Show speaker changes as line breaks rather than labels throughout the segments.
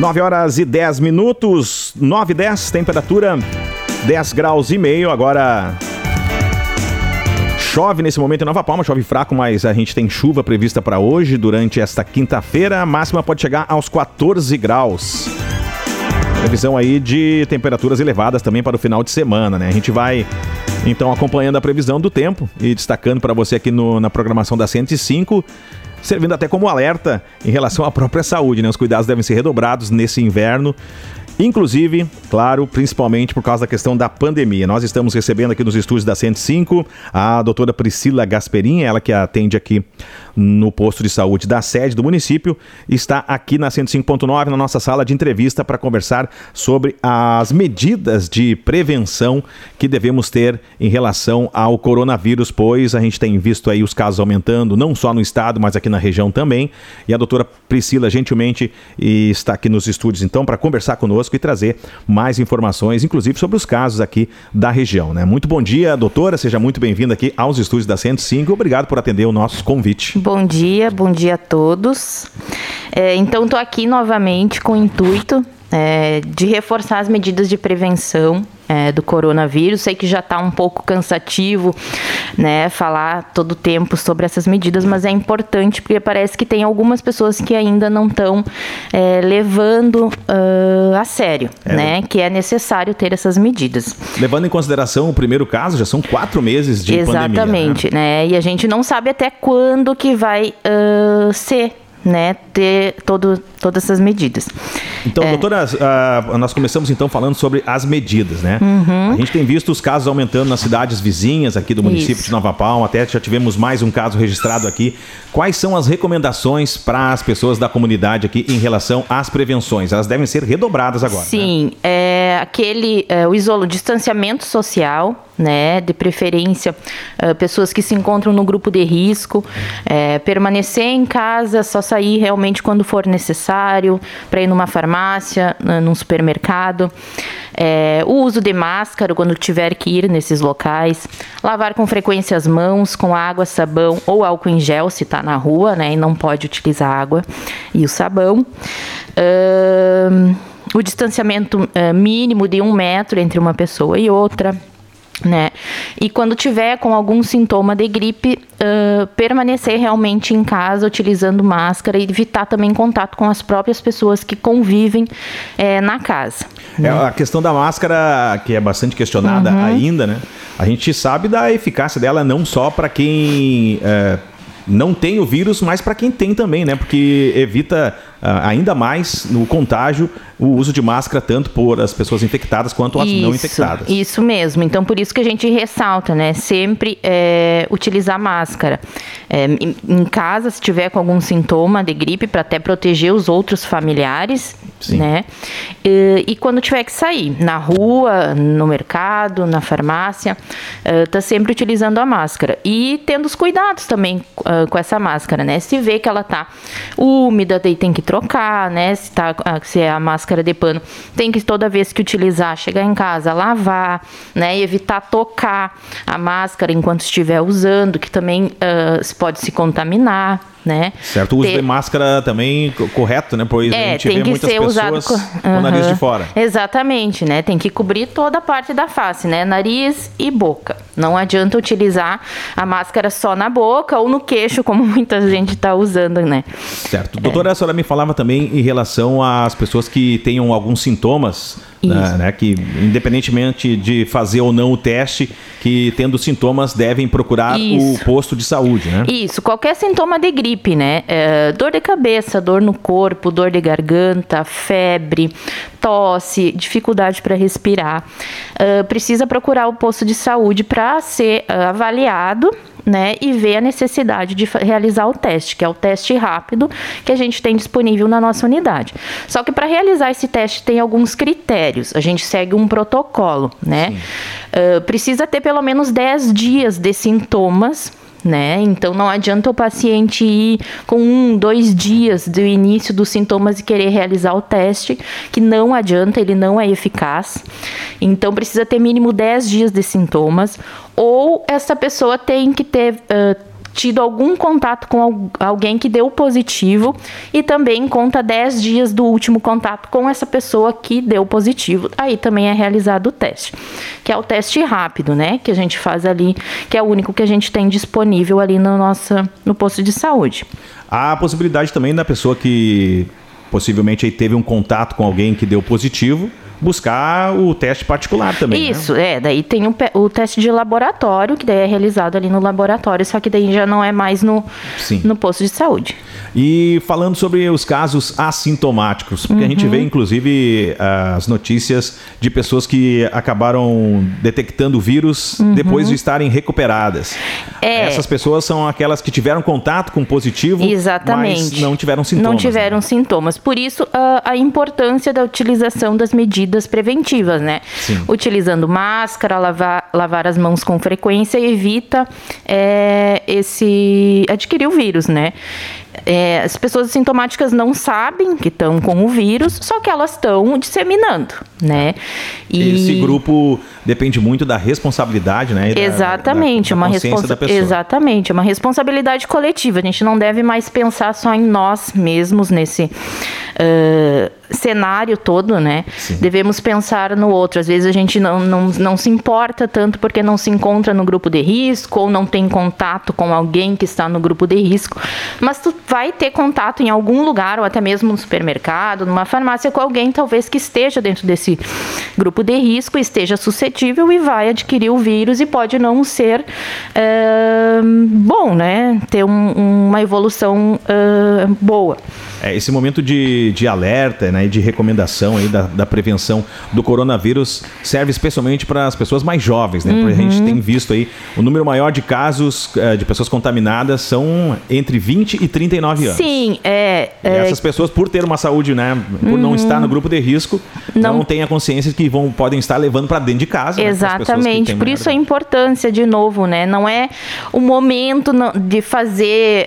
9h10, 9h10, temperatura 10 graus e meio. Agora chove nesse momento em Nova Palma, chove fraco, mas a gente tem chuva prevista para hoje, durante esta quinta-feira. A máxima pode chegar aos 14 graus. Previsão aí de temperaturas elevadas também para o final de semana, né? A gente vai então acompanhando a previsão do tempo e destacando para você aqui na programação da 105, servindo até como alerta em relação à própria saúde, né? Os cuidados devem ser redobrados nesse inverno, inclusive, claro, principalmente por causa da questão da pandemia. Nós estamos recebendo aqui nos estúdios da 105 a doutora Priscila Gasperin, ela que atende aqui no posto de saúde da sede do município, está aqui na 105.9, na nossa sala de entrevista, para conversar sobre as medidas de prevenção que devemos ter em relação ao coronavírus, pois a gente tem visto aí os casos aumentando, não só no estado, mas aqui na região também. E a doutora Priscila gentilmente está aqui nos estúdios, então, para conversar conosco e trazer mais informações, inclusive sobre os casos aqui da região, né? Muito bom dia, doutora, seja muito bem-vinda aqui aos estúdios da 105, obrigado por atender o nosso convite.
Bom dia a todos. Então, estou aqui novamente com o intuito de reforçar as medidas de prevenção do coronavírus. Sei que já está um pouco cansativo, né, falar todo o tempo sobre essas medidas, mas é importante porque parece que tem algumas pessoas que ainda não estão levando a sério, né, que é necessário ter essas medidas.
Levando em consideração o primeiro caso, já são 4 meses de pandemia.
Exatamente, né? E a gente não sabe até quando que vai ser, né, ter todas essas medidas.
Então, doutora, nós começamos então falando sobre as medidas, né? A gente tem visto os casos aumentando nas cidades vizinhas aqui do município de Nova Palma, até já tivemos mais um caso registrado aqui. Quais são as recomendações para as pessoas da comunidade aqui em relação às prevenções? Elas devem ser redobradas agora.
Sim, né? O distanciamento social, né, de preferência pessoas que se encontram no grupo de risco, permanecer em casa, só sair realmente quando for necessário, para ir numa farmácia, num supermercado, o uso de máscara quando tiver que ir nesses locais, lavar com frequência as mãos com água, sabão ou álcool em gel se está na rua, né, e não pode utilizar água e o sabão. O distanciamento mínimo de 1 metro entre uma pessoa e outra, né? E quando tiver com algum sintoma de gripe, permanecer realmente em casa utilizando máscara e evitar também contato com as próprias pessoas que convivem na casa. Né?
A questão da máscara, que é bastante questionada ainda, né? A gente sabe da eficácia dela não só para quem não tem o vírus, mas para quem tem também, né? Porque evita ainda mais no contágio o uso de máscara, tanto por as pessoas infectadas quanto as não infectadas.
Isso mesmo. Então, por isso que a gente ressalta, né? Sempre utilizar máscara. Em casa, se tiver com algum sintoma de gripe, para até proteger os outros familiares, né? E quando tiver que sair, na rua, no mercado, na farmácia, tá sempre utilizando a máscara. E tendo os cuidados também com essa máscara, né? Se vê que ela tá úmida, daí tem que trocar, né? Se é a máscara de pano, tem que toda vez que utilizar, chegar em casa, lavar, né? E evitar tocar a máscara enquanto estiver usando, que também pode se contaminar, né?
Certo, o uso de máscara também correto, né? Pois a gente vê muitas pessoas com o nariz de fora.
Exatamente, né? Tem que cobrir toda a parte da face, né? Nariz e boca. Não adianta utilizar a máscara só na boca ou no queixo, como muita gente está usando, né?
Certo. Doutora, a senhora me falava também em relação às pessoas que tenham alguns sintomas, né? Que independentemente de fazer ou não o teste, que tendo sintomas devem procurar o posto de saúde, né? Isso,
qualquer sintoma de gripe, né? Dor de cabeça, dor no corpo, dor de garganta, febre, tosse, dificuldade para respirar, precisa procurar o posto de saúde para ser avaliado, né, e ver a necessidade de realizar o teste, que é o teste rápido que a gente tem disponível na nossa unidade. Só que para realizar esse teste tem alguns critérios, a gente segue um protocolo, né? Precisa ter pelo menos 10 dias de sintomas, né? Então não adianta o paciente ir com 1, 2 dias do início dos sintomas e querer realizar o teste, que não adianta, ele não é eficaz. Então precisa ter mínimo 10 dias de sintomas, ou essa pessoa tem que ter tido algum contato com alguém que deu positivo e também conta 10 dias do último contato com essa pessoa que deu positivo. Aí também é realizado o teste, que é o teste rápido, né? Que a gente faz ali, que é o único que a gente tem disponível ali no posto de saúde.
Há a possibilidade também da pessoa que possivelmente aí teve um contato com alguém que deu positivo, buscar o teste particular também.
Isso,
né?
daí tem o teste de laboratório, que daí é realizado ali no laboratório, só que daí já não é mais no posto de saúde.
E falando sobre os casos assintomáticos, porque a gente vê inclusive as notícias de pessoas que acabaram detectando o vírus depois de estarem recuperadas. Essas pessoas são aquelas que tiveram contato com positivo,
exatamente,
mas não tiveram sintomas.
Não tiveram sintomas. Por isso, a importância da utilização das medidas preventivas, né?
Sim.
Utilizando máscara, lavar as mãos com frequência evita adquirir o vírus, né? As pessoas assintomáticas não sabem que estão com o vírus, só que elas estão disseminando, né?
Esse grupo depende muito da responsabilidade, né?
Exatamente,
da consciência da pessoa.
Exatamente, uma responsabilidade coletiva. A gente não deve mais pensar só em nós mesmos nesse cenário todo, né? Sim. Devemos pensar no outro. Às vezes a gente não se importa tanto porque não se encontra no grupo de risco ou não tem contato com alguém que está no grupo de risco, mas tu vai ter contato em algum lugar ou até mesmo no supermercado, numa farmácia com alguém talvez que esteja dentro desse grupo de risco, esteja suscetível e vai adquirir o vírus e pode não ser bom, né? Ter uma evolução boa.
Esse momento de alerta, né, e de recomendação aí da prevenção do coronavírus serve especialmente para as pessoas mais jovens, né? Porque a gente tem visto aí o número maior de casos de pessoas contaminadas são entre 20 e 39 anos.
Sim,
E essas pessoas, por ter uma saúde, né, por não estar no grupo de risco, não têm a consciência que podem estar levando para dentro de casa.
Exatamente, por isso a importância, de novo, né? Não é o momento de fazer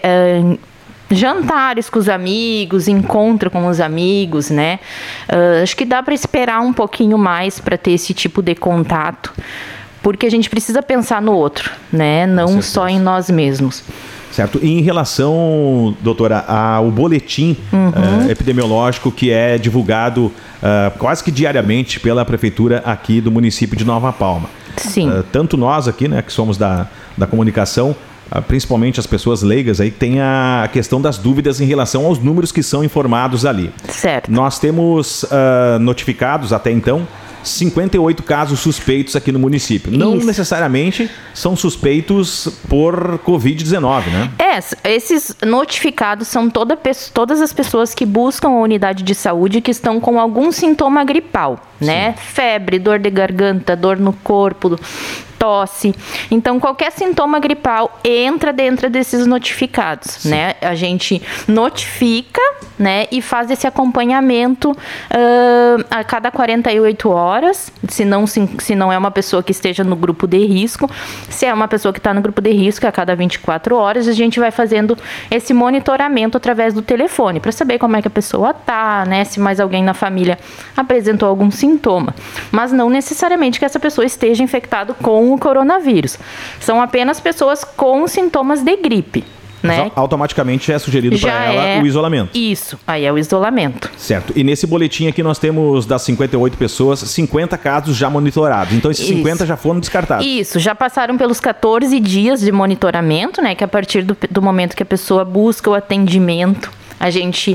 jantares com os amigos, encontro com os amigos, né? Acho que dá para esperar um pouquinho mais para ter esse tipo de contato, porque a gente precisa pensar no outro, né? Não só em nós mesmos.
Certo. E em relação, doutora, ao boletim epidemiológico que é divulgado quase que diariamente pela prefeitura aqui do município de Nova Palma.
Sim.
Tanto nós aqui, né, que somos da comunicação, principalmente as pessoas leigas aí, tem a questão das dúvidas em relação aos números que são informados ali.
Certo.
Nós temos notificados até então 58 casos suspeitos aqui no município. Não necessariamente são suspeitos por Covid-19, né?
Esses notificados são todas as pessoas que buscam a unidade de saúde que estão com algum sintoma gripal, né? Febre, dor de garganta, dor no corpo, tosse. Então, qualquer sintoma gripal entra dentro desses notificados, né? A gente notifica, né? E faz esse acompanhamento a cada 48 horas, se não é uma pessoa que esteja no grupo de risco. Se é uma pessoa que está no grupo de risco, a cada 24 horas, a gente vai fazendo esse monitoramento através do telefone, para saber como é que a pessoa está, né? Se mais alguém na família apresentou algum sintoma. Mas não necessariamente que essa pessoa esteja infectada com o coronavírus. São apenas pessoas com sintomas de gripe, né?
Mas automaticamente é sugerido para ela o isolamento.
Isso, aí é o isolamento.
Certo. E nesse boletim aqui nós temos das 58 pessoas, 50 casos já monitorados. Então esses 50 já foram descartados.
Isso, já passaram pelos 14 dias de monitoramento, né? Que a partir do momento que a pessoa busca o atendimento, a gente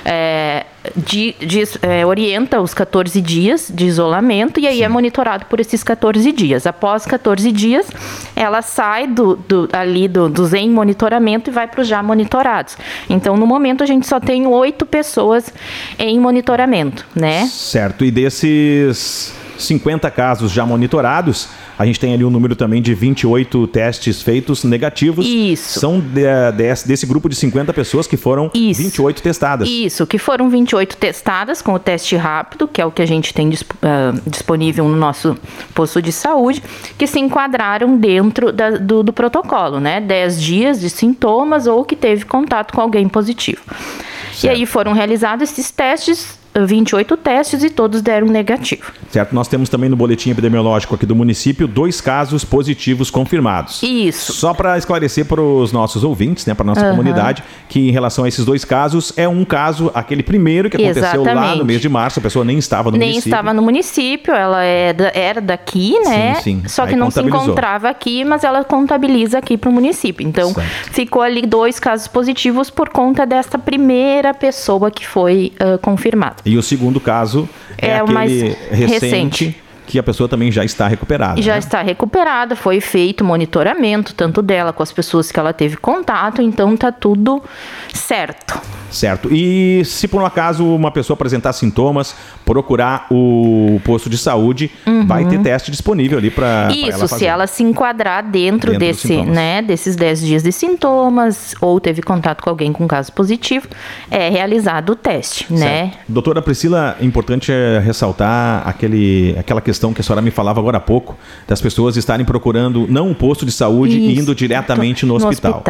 orienta os 14 dias de isolamento e aí é monitorado por esses 14 dias. Após 14 dias, ela sai dos em monitoramento e vai para os já monitorados. Então, no momento, a gente só tem 8 pessoas em monitoramento, né? Certo.
E desses 50 casos já monitorados, a gente tem ali um número também de 28 testes feitos negativos.
Isso.
São desse grupo de 50 pessoas que foram 28 testadas.
Isso, que foram 28 testadas com o teste rápido, que é o que a gente tem disponível no nosso posto de saúde, que se enquadraram dentro do protocolo, né? 10 dias de sintomas ou que teve contato com alguém positivo. Certo. E aí foram realizados esses testes 28 testes e todos deram negativo.
Certo, nós temos também no boletim epidemiológico aqui do município 2 casos positivos confirmados.
Isso.
Só para esclarecer para os nossos ouvintes, né, para nossa comunidade, que em relação a esses 2 casos, é um caso, aquele primeiro que aconteceu lá no mês de março, a pessoa nem estava no município.
Nem estava no município, ela era daqui, né?
Sim.
Só que não se encontrava aqui, mas ela contabiliza aqui para o município. Então, ficou ali 2 casos positivos por conta dessa primeira pessoa que foi confirmada.
E o segundo caso é aquele
mais recente.
Que a pessoa também já está recuperada.
Já está recuperada, foi feito monitoramento, tanto dela com as pessoas que ela teve contato, então tá tudo certo.
Certo. E se por um acaso uma pessoa apresentar sintomas, procurar o posto de saúde, vai ter teste disponível ali para ela fazer.
Isso, se ela se enquadrar dentro desses 10 dias de sintomas, ou teve contato com alguém com caso positivo, é realizado o teste, né?
Doutora Priscila, importante ressaltar aquela questão que a senhora me falava agora há pouco, das pessoas estarem procurando não um posto de saúde e indo diretamente no hospital.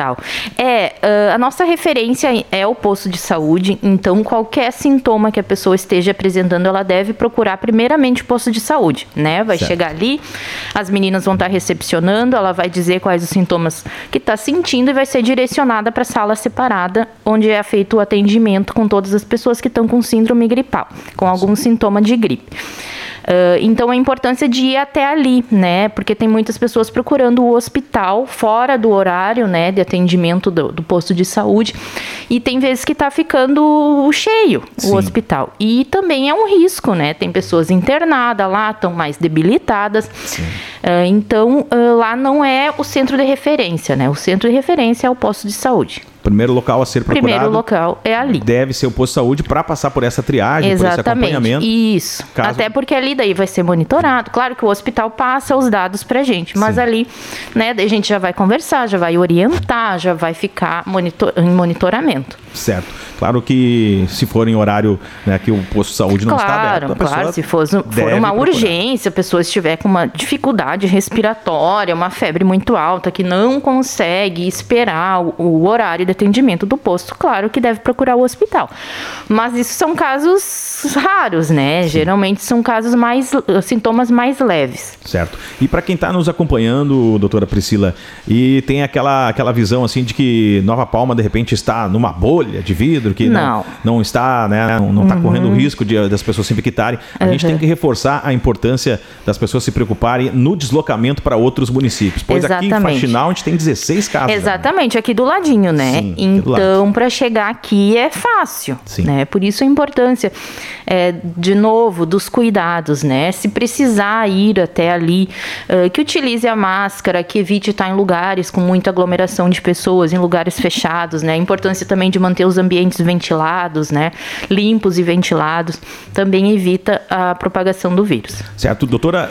A nossa referência é o posto de saúde, então qualquer sintoma que a pessoa esteja apresentando, ela deve procurar primeiramente o posto de saúde, né? Vai chegar ali, as meninas vão estar recepcionando, ela vai dizer quais os sintomas que está sentindo e vai ser direcionada para a sala separada, onde é feito o atendimento com todas as pessoas que estão com síndrome gripal, com algum sintoma de gripe. Então, a importância de ir até ali, né? Porque tem muitas pessoas procurando o hospital fora do horário, né, de atendimento do posto de saúde. E tem vezes que está ficando cheio o hospital. E também é um risco, né? Tem pessoas internadas lá, estão mais debilitadas. Então, lá não é o centro de referência, né? O centro de referência é o posto de saúde.
Primeiro local a ser procurado.
Primeiro local é ali.
Deve ser o posto de saúde para passar por essa triagem, por esse acompanhamento.
Isso. Até porque ali daí vai ser monitorado. Claro que o hospital passa os dados pra gente, mas ali, né, daí a gente já vai conversar, já vai orientar, já vai ficar em monitoramento.
Certo. Claro que se for em horário, né, que o posto de saúde não está aberto,
claro, se for uma urgência, a pessoa estiver com uma dificuldade respiratória, uma febre muito alta, que não consegue esperar o horário de atendimento do posto, claro que deve procurar o hospital. Mas isso são casos raros, né? Geralmente são casos sintomas mais leves.
Certo. E para quem está nos acompanhando, doutora Priscila, e tem aquela visão assim de que Nova Palma de repente está numa bolha de vidro, que não está, né, não está correndo o risco das pessoas se infectarem, a gente tem que reforçar a importância das pessoas se preocuparem no deslocamento para outros municípios. Pois aqui em Faxinal a gente tem 16 casos.
Exatamente, aqui do ladinho, né? Então, para chegar aqui é fácil, né? Por isso a importância, de novo, dos cuidados, né? Se precisar ir até ali, que utilize a máscara, que evite estar em lugares com muita aglomeração de pessoas, em lugares fechados, né? A importância também de manter os ambientes ventilados, né? Limpos e ventilados, também evita a propagação do vírus.
Certo, doutora,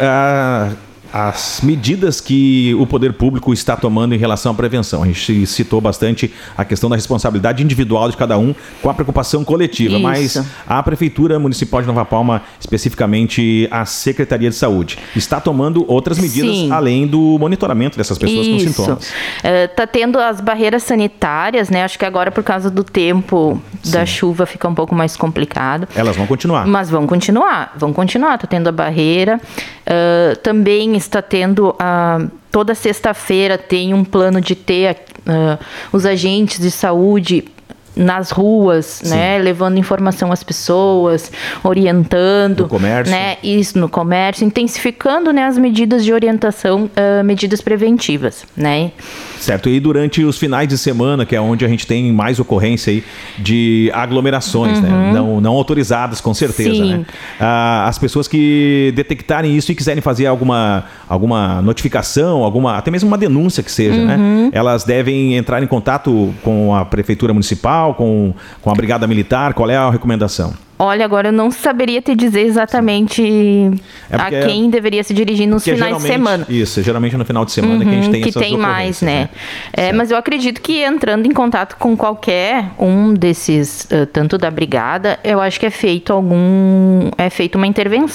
as medidas que o poder público está tomando em relação à prevenção. A gente citou bastante a questão da responsabilidade individual de cada um com a preocupação coletiva, mas a Prefeitura Municipal de Nova Palma, especificamente a Secretaria de Saúde, está tomando outras medidas além do monitoramento dessas pessoas com sintomas.
Está tendo as barreiras sanitárias, né? Acho que agora por causa do tempo da chuva fica um pouco mais complicado.
Elas vão continuar.
Mas vão continuar. Está tendo a barreira. Também está tendo, toda sexta-feira tem um plano de ter os agentes de saúde nas ruas, né, levando informação às pessoas, orientando,
no comércio,
né, isso no comércio, intensificando, né, as medidas de orientação, medidas preventivas, né.
Certo, e durante os finais de semana, que é onde a gente tem mais ocorrência aí de aglomerações, né, não autorizadas, com certeza, né. As pessoas que detectarem isso e quiserem fazer alguma notificação, até mesmo uma denúncia que seja, né, elas devem entrar em contato com a Prefeitura Municipal, com a Brigada Militar. Qual é a recomendação?
Olha, agora eu não saberia te dizer exatamente a quem deveria se dirigir nos finais de semana.
Isso, geralmente no final de semana que a gente tem essas ocorrências,
mais, né? Mas eu acredito que entrando em contato com qualquer um desses, tanto da brigada, eu acho que é feita uma intervenção.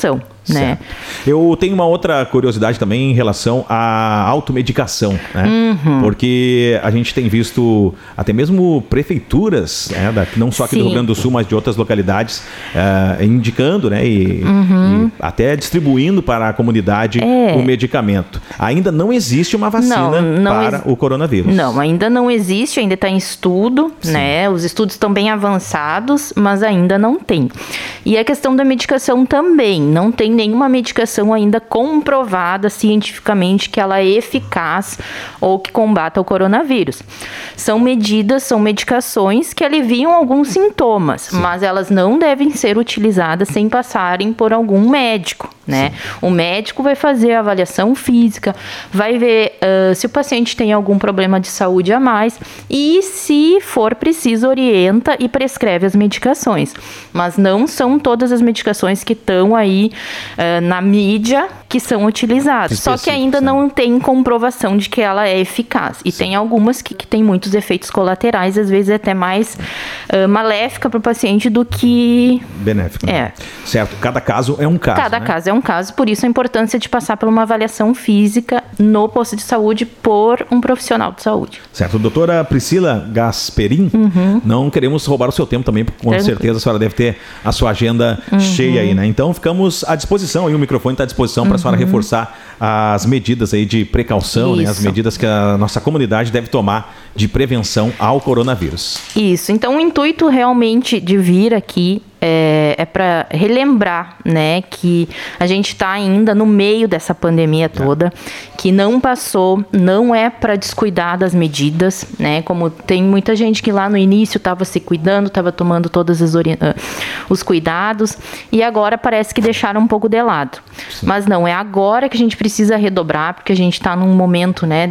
né?
Eu tenho uma outra curiosidade também em relação à automedicação, né? Porque a gente tem visto até mesmo prefeituras, né, não só aqui do Rio Grande do Sul, mas de outras localidades, indicando, né, e até distribuindo para a comunidade o medicamento. Ainda não existe uma vacina para o coronavírus.
Não, ainda não existe, ainda está em estudo, né? Os estudos estão bem avançados, mas ainda não tem. E a questão da medicação também, não tem nenhuma medicação ainda comprovada cientificamente que ela é eficaz ou que combata o coronavírus. São medicações que aliviam alguns sintomas, mas elas não devem ser utilizadas sem passarem por algum médico, né? O médico vai fazer a avaliação física, vai ver se o paciente tem algum problema de saúde a mais e, se for preciso, orienta e prescreve as medicações. Mas não são todas as medicações que estão aí na mídia que são utilizadas. Só que ainda não tem comprovação de que ela é eficaz. E tem algumas que têm muitos efeitos colaterais, às vezes até mais maléfica para o paciente do que
benéfico. Né? Certo. Cada caso é um caso.
Cada caso é um caso, por isso a importância de passar por uma avaliação física no posto de saúde por um profissional de saúde.
Certo. Doutora Priscila Gasperin, não queremos roubar o seu tempo também, com certeza a senhora deve ter a sua agenda cheia aí, né? Então ficamos à disposição, aí o microfone está à disposição para a senhora reforçar as medidas aí de precaução, né? As medidas que a nossa comunidade deve tomar de prevenção ao coronavírus.
Isso. Então o intuito realmente de vir aqui é para relembrar, né, que a gente está ainda no meio dessa pandemia toda, que não passou, não é para descuidar das medidas, né, como tem muita gente que lá no início estava se cuidando, estava tomando todos os cuidados, e agora parece que deixaram um pouco de lado. Mas não, é agora que a gente precisa redobrar, porque a gente está num momento, né,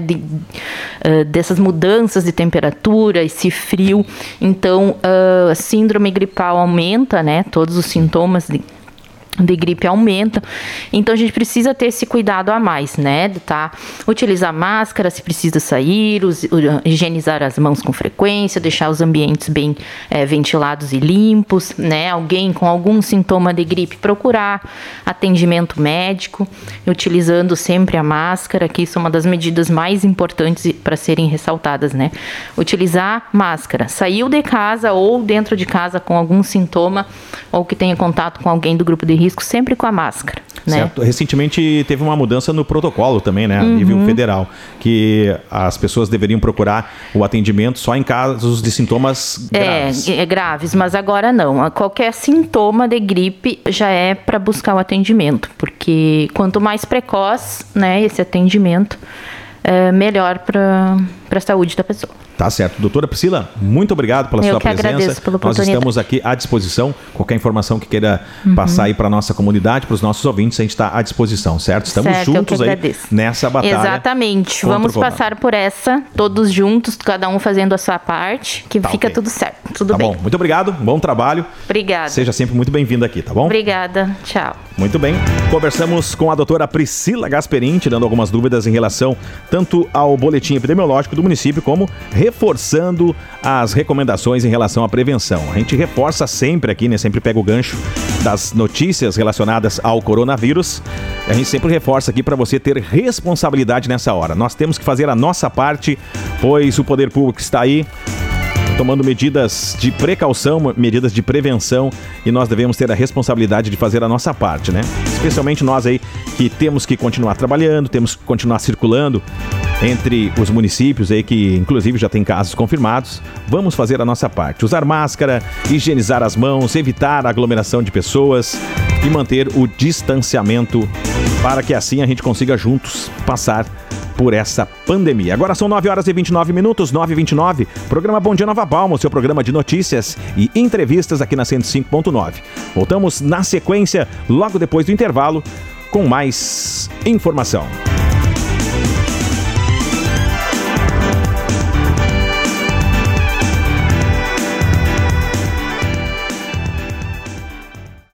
dessas mudanças de temperatura, esse frio, então a síndrome gripal aumenta, né? Todos os sintomas de gripe aumentam, então a gente precisa ter esse cuidado a mais, né, utilizar máscara se precisa sair, higienizar as mãos com frequência, deixar os ambientes bem ventilados e limpos, né, alguém com algum sintoma de gripe procurar atendimento médico, utilizando sempre a máscara, que isso é uma das medidas mais importantes para serem ressaltadas, né, utilizar máscara, saiu de casa ou dentro de casa com algum sintoma ou que tenha contato com alguém do grupo de risco, sempre com a máscara, né?
Certo. Recentemente teve uma mudança no protocolo também, né, a nível federal, que as pessoas deveriam procurar o atendimento só em casos de sintomas graves.
Graves, mas agora não. Qualquer sintoma de gripe já é para buscar o atendimento, porque quanto mais precoce, né, esse atendimento, melhor para a saúde da pessoa.
Tá certo. Doutora Priscila, muito obrigado pela sua presença.
Agradeço pela oportunidade.
Nós estamos aqui à disposição. Qualquer informação que queira passar aí para a nossa comunidade, para os nossos ouvintes, a gente está à disposição, certo? Estamos juntos aí nessa batalha.
Exatamente. Vamos passar por essa, todos juntos, cada um fazendo a sua parte, que fica tudo certo. Tudo bem.
Bom, muito obrigado. Bom trabalho.
Obrigada.
Seja sempre muito bem-vindo aqui, tá bom?
Obrigada. Tchau.
Muito bem. Conversamos com a doutora Priscila Gasperin, tirando algumas dúvidas em relação tanto ao boletim epidemiológico do município, como reforçando as recomendações em relação à prevenção. A gente reforça sempre aqui, né? Sempre pega o gancho das notícias relacionadas ao coronavírus. A gente sempre reforça aqui para você ter responsabilidade nessa hora. Nós temos que fazer a nossa parte, pois o poder público está aí tomando medidas de precaução, medidas de prevenção, e nós devemos ter a responsabilidade de fazer a nossa parte, né? Especialmente nós aí que temos que continuar trabalhando, temos que continuar circulando entre os municípios aí que inclusive já tem casos confirmados. Vamos fazer a nossa parte, usar máscara, higienizar as mãos, evitar a aglomeração de pessoas e manter o distanciamento para que assim a gente consiga juntos passar por essa pandemia. Agora são 9h29, 9h29. Programa Bom Dia Nova Palma, o seu programa de notícias e entrevistas aqui na 105.9. Voltamos na sequência, logo depois do intervalo, com mais informação.